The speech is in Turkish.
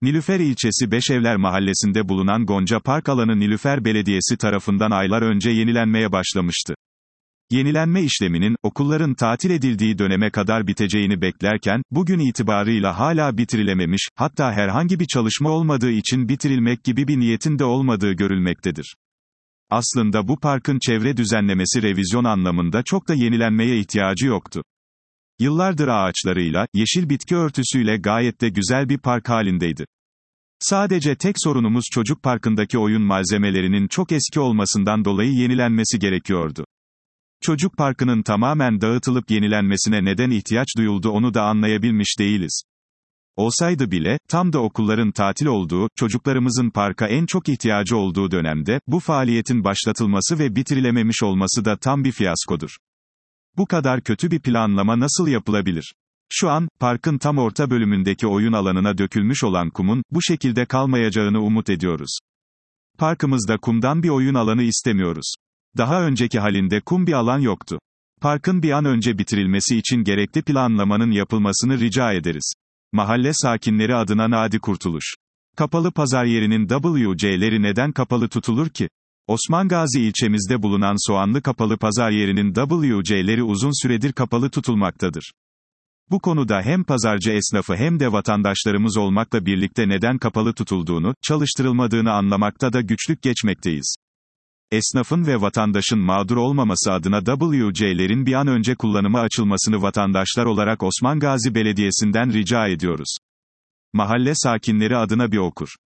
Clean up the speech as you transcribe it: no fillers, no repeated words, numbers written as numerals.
Nilüfer ilçesi Beşevler mahallesinde bulunan Gonca Park alanı Nilüfer Belediyesi tarafından aylar önce yenilenmeye başlamıştı. Yenilenme işleminin, okulların tatil edildiği döneme kadar biteceğini beklerken, bugün itibarıyla hala bitirilememiş, hatta herhangi bir çalışma olmadığı için bitirilmek gibi bir niyetin de olmadığı görülmektedir. Aslında bu parkın çevre düzenlemesi revizyon anlamında çok da yenilenmeye ihtiyacı yoktu. Yıllardır ağaçlarıyla, yeşil bitki örtüsüyle gayet de güzel bir park halindeydi. Sadece tek sorunumuz çocuk parkındaki oyun malzemelerinin çok eski olmasından dolayı yenilenmesi gerekiyordu. Çocuk parkının tamamen dağıtılıp yenilenmesine neden ihtiyaç duyuldu onu da anlayabilmiş değiliz. Olsaydı bile, tam da okulların tatil olduğu, çocuklarımızın parka en çok ihtiyacı olduğu dönemde, bu faaliyetin başlatılması ve bitirilememiş olması da tam bir fiyaskodur. Bu kadar kötü bir planlama nasıl yapılabilir? Şu an, parkın tam orta bölümündeki oyun alanına dökülmüş olan kumun, bu şekilde kalmayacağını umut ediyoruz. Parkımızda kumdan bir oyun alanı istemiyoruz. Daha önceki halinde kum bir alan yoktu. Parkın bir an önce bitirilmesi için gerekli planlamanın yapılmasını rica ederiz. Mahalle sakinleri adına Nadi Kurtuluş. Kapalı pazar yerinin WC'leri neden kapalı tutulur ki? Osman Gazi ilçemizde bulunan Soğanlı Kapalı Pazar yerinin WC'leri uzun süredir kapalı tutulmaktadır. Bu konuda hem pazarcı esnafı hem de vatandaşlarımız olmakla birlikte neden kapalı tutulduğunu, çalıştırılmadığını anlamakta da güçlük geçmekteyiz. Esnafın ve vatandaşın mağdur olmaması adına WC'lerin bir an önce kullanıma açılmasını vatandaşlar olarak Osman Gazi Belediyesi'nden rica ediyoruz. Mahalle sakinleri adına bir okur.